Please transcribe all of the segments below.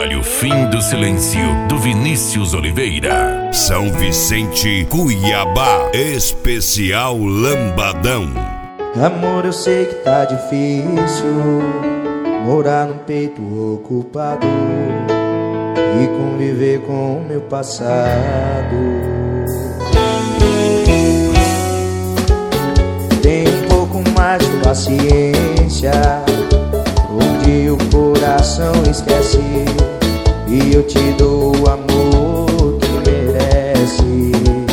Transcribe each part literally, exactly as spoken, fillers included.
Trabalho Fim do Silêncio, do Vinícius Oliveira. São Vicente, Cuiabá, especial Lambadão. Amor, eu sei que tá difícil morar num peito ocupado e conviver com o meu passado. Tenho um pouco mais de paciência, onde o coração esquece e eu te dou o amor que merece.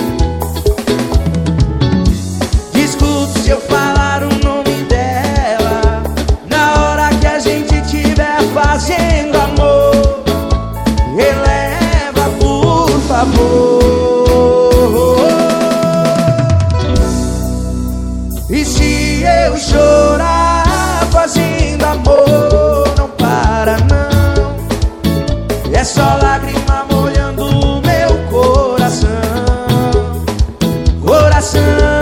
Desculpe se eu falar o nome dela na hora que a gente tiver fazendo amor. Releva, por favor. E se eu chorar fazendo amor, não para não. É só lágrima molhando o meu coração. Coração.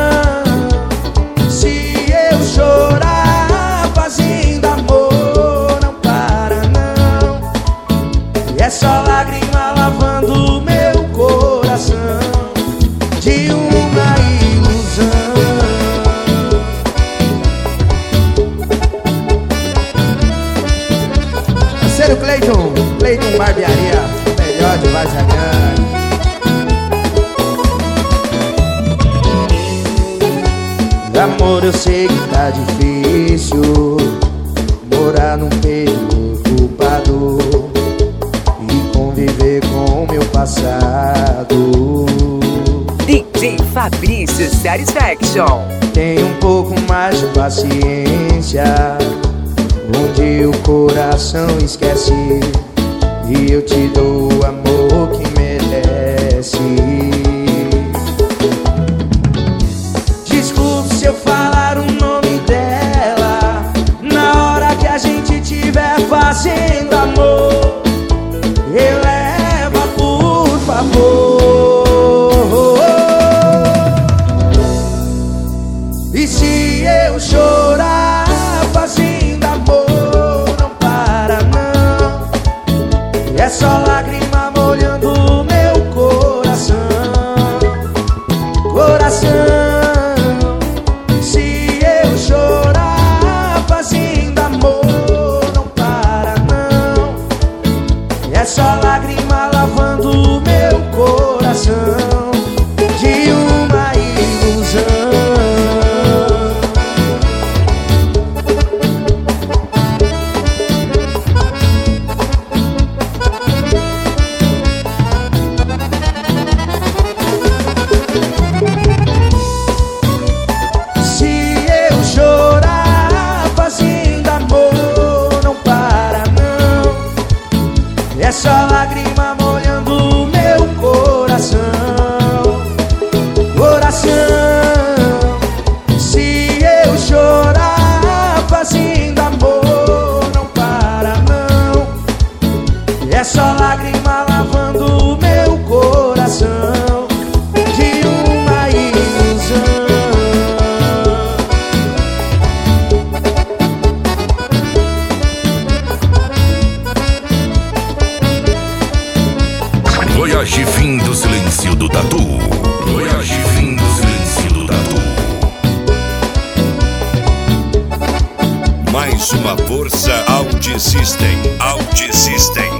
Se eu chorar fazendo amor, não para não. É só lágrima lavando o meu coração de uma ilusão. Parceiro Cleiton, Cleiton Barbearia, melhor de Vargas Grande. Amor, eu sei que tá difícil morar num peito ocupado e conviver com o meu passado. D J Fabrício Satisfaction. Tenho um pouco mais de paciência, onde o coração esquece e eu te dou o amor que merece. Desculpe se eu falar o nome dela na hora que a gente tiver fazendo amor. Releva, por favor. E se eu chorar fazendo amor, não para não. É só lágrima molhando o meu coração. Coração. Se eu chorar fazendo amor, não para não. É só lágrima lavando o meu coração de uma ilusão. É só lágrima molhando o meu coração. Coração. Se eu chorar fazendo amor, não para não. É só lágrima lavando o meu coração de uma ilusão. Voyage Fim do Silêncio do Tatu. Voyage Fim do Silêncio do Tatu. Mais uma força Out System. Out System.